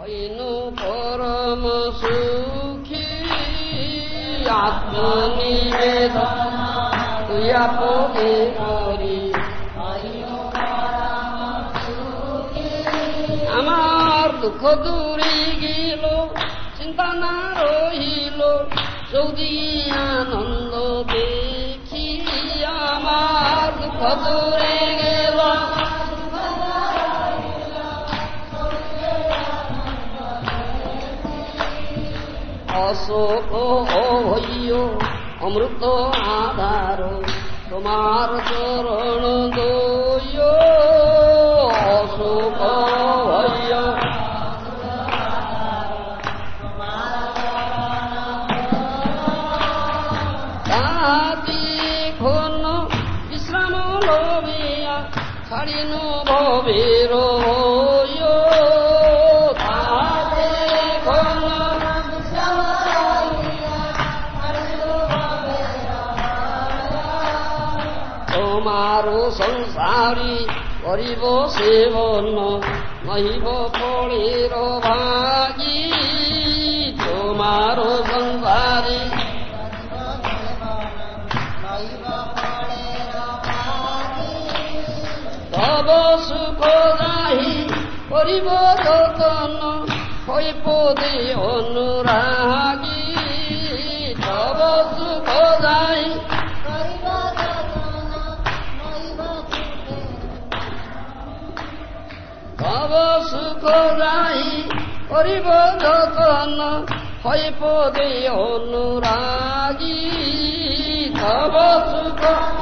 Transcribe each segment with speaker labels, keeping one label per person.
Speaker 1: হইনু পরম সুখী আত্মনিবেদন তুই আপকে করি আমার দুঃখ দূরে গেল চিন্তা না রহিল চৌদি আনন্দ দেখি আমার দুঃখ দূরে গেল অশোক হইও অমৃত আধার তোমার চরণ দইও অশোক হইও তাতি খন বিশ্রাম লবিয়া ছাড়িনু ভবের হইও তোমারো সংসারী করিব সেবন নহিব ফলের ভাগী তোমারো সংসারী তব সুখ যাহি করিব যতন হই পদে অনুরাগী তব সুখ যাহি তব সুখ যাহি করিব যতন হই পদে অনুরাগী তব সুখ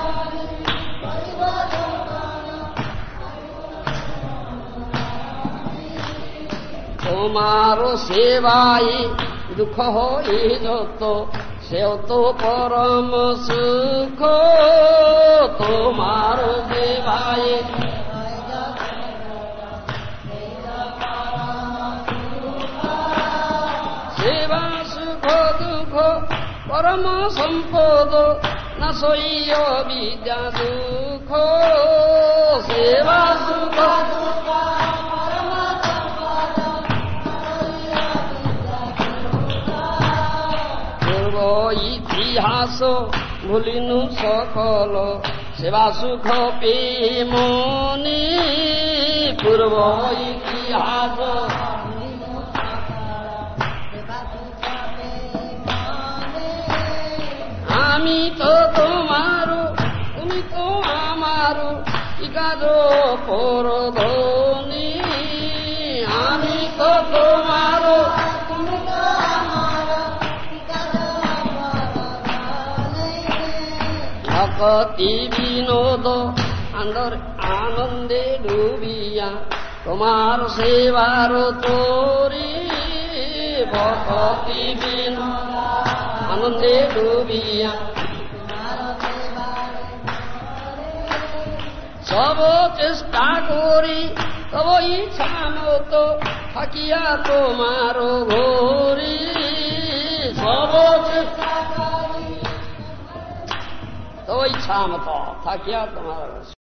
Speaker 1: তোমার সেবাই দুঃখ হয়ে যত সেও তো পরম সুখ তোমার সেবাই সেবা সুখ দুঃখ পরম সম্পদ না সইয় বিদ্যা দুঃখ সেবা সুখ পূর্ব ইতিহাস ভুলিনু সকল সেবা সুখ পেমনি পূর্ব ইতিহাস আমি তো তোমারো তুমি তো আমারো ইকার পরধনি আমি তো তোমারো তুমি তো আমারো ভক্তি বিনোদ আনন্দে ডুবিয়া তোমার সেবার তোরি ভক্তি বিনোদ আনন্দে ডুবিয়া সব চেষ্টা করি তব ইচ্ছা মতো থাকিয়া তোমার ঘোরি সব চেষ্টা করি তব ইচ্ছা মতো থাকিয়া তোমার